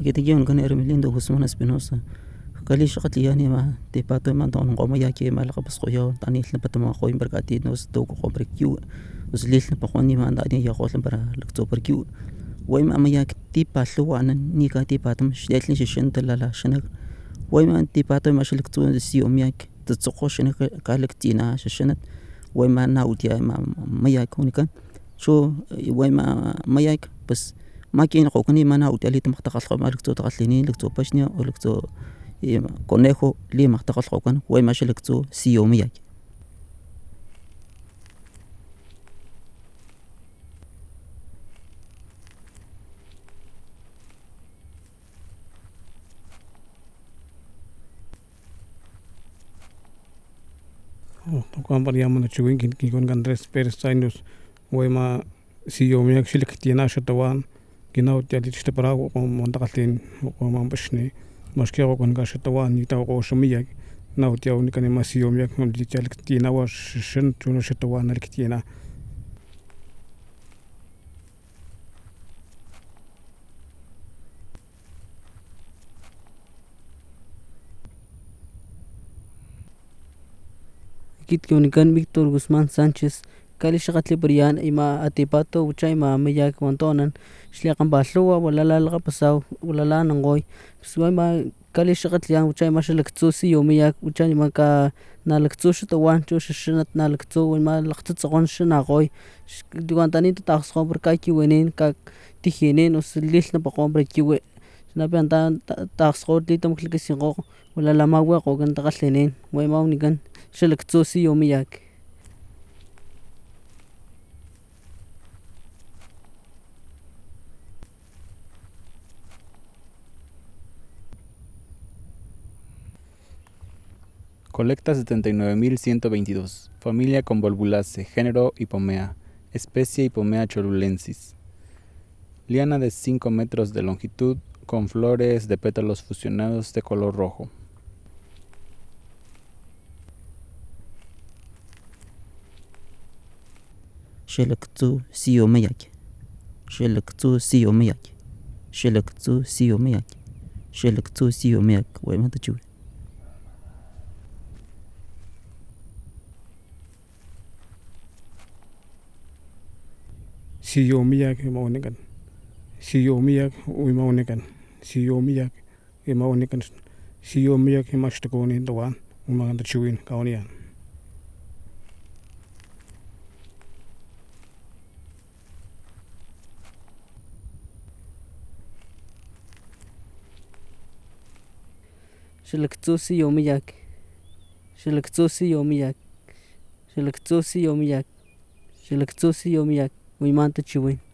Kitikion kan Hermelindo Guzmán Espinosa. Kalisha katliani ma te pato man ton ngoma ya ke mal qabas qoyo tani le patama qoy berkati nos to ko brekiu us lil pa qoni ma ndani ya qol bara lekto berkiu way ma ya ti pallu wana ni ka ti patam shdelin shishin tala shana way ma ti pato ma shilekto si omyak tsoqo shana ka lektina shishanat way ma na utia ma ya kunikan شو وين ما ياك بس ما كاين قوكني ما نعاود عليه تمختقل ما لكتو تغليني لكتو باشنيا ولكتو كونيخو لي مختقل قوكن وين ما شلكتو سيو مياك Tokuan pariaman chuin kin kon Andrés Pérez Sainus wema siyo miyak shilik tiena shatawan kinau tiali tishtabara ko montakalin ko mambashni mashkego kon ga shatawan ni taw ko shumiyak nau tiaw ni kan masiyo miyak mom tiali tiena wa shin chuno shatawan nar tiena Kit Unican Víctor Guzmán Sánchez Kalishagatli Brian ima atipato uchay ma mayak montonan shliaqan balluwa wala lalqa pasaw wala lanangoy suay ma Kalishagatlian uchay ma shalaktusi yomiyak uchay ma ka nalaktush tawan chu shishinat nalaktu ma laqtsoqon shinaqoy duantani taxqo berkaki wenin ka tijinin uslil na paqon brekiwe napianta taxqo litam klikisiqo wala lamawa qogan taqallinin way maunikan shalaktusi yomiyak Colecta 79.122. Familia Convolvulaceae. Género Hipomea. Especie Hipomea cholulensis. Liana de 5 metros de longitud con flores de pétalos fusionados de color rojo. Shelektu siyomayak. Shelektu siyomayak. Shelektu siyomayak. Shelektu siyomayak. Way ma tachu. siyo miyak maunikan siyo miyak maunikan siyo miyak maunikan siyo miyak mashtakoni tawan umaganda chuin kaunian shalaktusi yomiyak shalaktusi yomiyak shalaktusi yomiyak shalaktusi yomiyak uymanta chiwin